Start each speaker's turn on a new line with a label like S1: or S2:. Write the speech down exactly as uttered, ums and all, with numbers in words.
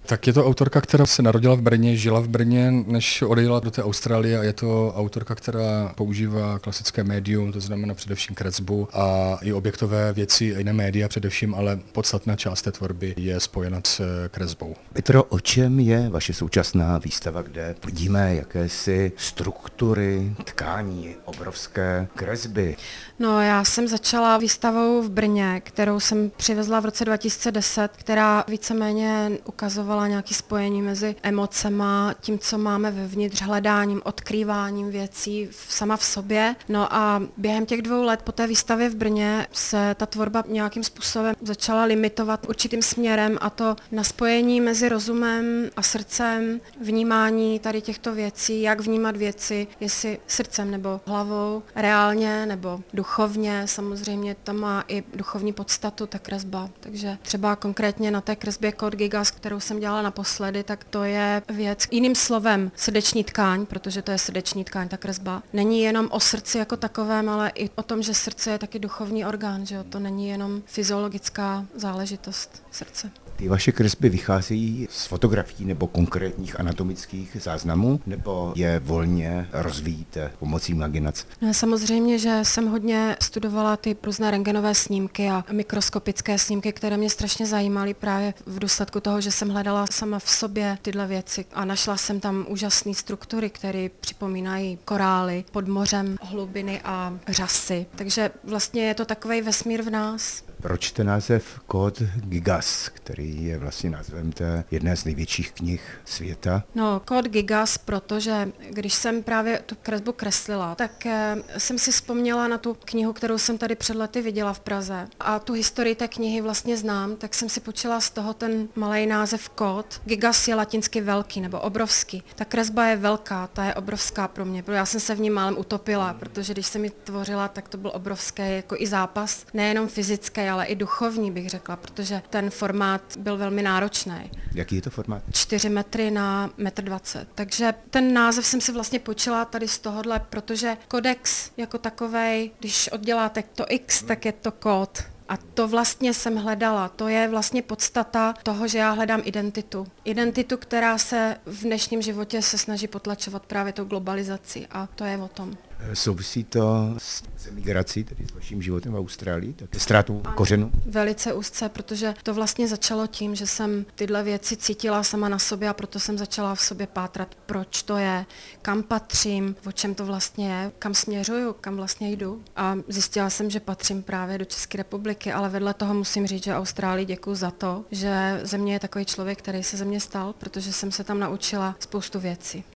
S1: Tak je to autorka, která se narodila v Brně, žila v Brně, než odejela do té Austrálie a je to autorka, která používá klasické médium, to znamená především kresbu a i objektové věci, jiné média především, ale podstatná část té tvorby je spojena s kresbou.
S2: Petro, o čem je vaše současná výstava, kde vidíme jakési struktury, tkání, obrovské kresby?
S3: No, já jsem začala výstavou v Brně, kterou jsem přivezla v roce dva tisíce deset, která víceméně ukazovala nějaké spojení mezi emocema, tím, co máme vevnitř, hledáním, odkrýváním věcí v, sama v sobě. No a během těch dvou let po té výstavě v Brně se ta tvorba nějakým způsobem začala limitovat určitým směrem, a to na spojení mezi rozumem a srdcem, vnímání tady těchto věcí, jak vnímat věci, jestli srdcem nebo hlavou, reálně nebo duchovně. Samozřejmě tam má i duchovní podstatu ta kresba. Takže třeba konkrétně na té kresbě Code Gigas, kterou jsem dělala naposledy, tak to je věc jiným slovem srdeční tkáň, protože to je srdeční tkáň, ta kresba. Není jenom o srdci jako takovém, ale i o tom, že srdce je taky duchovní orgán, že jo? To není jenom fyziologická záležitost srdce.
S2: Ty vaše kresby vycházejí z fotografií nebo konkrétních anatomických záznamů, nebo je volně rozvíjíte pomocí imaginace?
S3: No, samozřejmě, že jsem hodně studovala ty různé rentgenové snímky a mikroskopické snímky, které mě strašně zajímaly právě v důsledku toho, že jsem hledala sama v sobě tyhle věci a našla jsem tam úžasné struktury, které připomínají korály pod mořem, hlubiny a řasy. Takže vlastně je to takovej vesmír v nás.
S2: Proč ten název Code Gigas, který je vlastně názvem té jedné z největších knih světa?
S3: No, Code Gigas, protože když jsem právě tu kresbu kreslila, tak eh, jsem si vzpomněla na tu knihu, kterou jsem tady před lety viděla v Praze. A tu historii té knihy vlastně znám, tak jsem si počila z toho ten malej název Code. Gigas je latinsky velký nebo obrovský. Ta kresba je velká, ta je obrovská pro mě. Já jsem se v ní málem utopila, protože když jsem ji tvořila, tak to byl obrovský jako i zápas, nejenom fyzický, ale i duchovní, bych řekla, protože ten formát byl velmi náročný.
S2: Jaký je to formát?
S3: čtyři metry na metr dvacet. Takže ten název jsem si vlastně počila tady z tohohle, protože kodex jako takovej, když odděláte to X, tak je to kód. A to vlastně jsem hledala. To je vlastně podstata toho, že já hledám identitu. Identitu, která se v dnešním životě se snaží potlačovat právě tou globalizací. A to je o tom.
S2: Souvisí to s emigrací, tedy s vaším životem v Austrálii, tak ztrátou kořenu?
S3: Velice úzce, protože to vlastně začalo tím, že jsem tyhle věci cítila sama na sobě a proto jsem začala v sobě pátrat, proč to je, kam patřím, o čem to vlastně je, kam směřuju, kam vlastně jdu. A zjistila jsem, že patřím právě do České republiky, ale vedle toho musím říct, že Austrálii děkuju za to, že ze mě je takový člověk, který se ze mě stal, protože jsem se tam naučila spoustu věcí.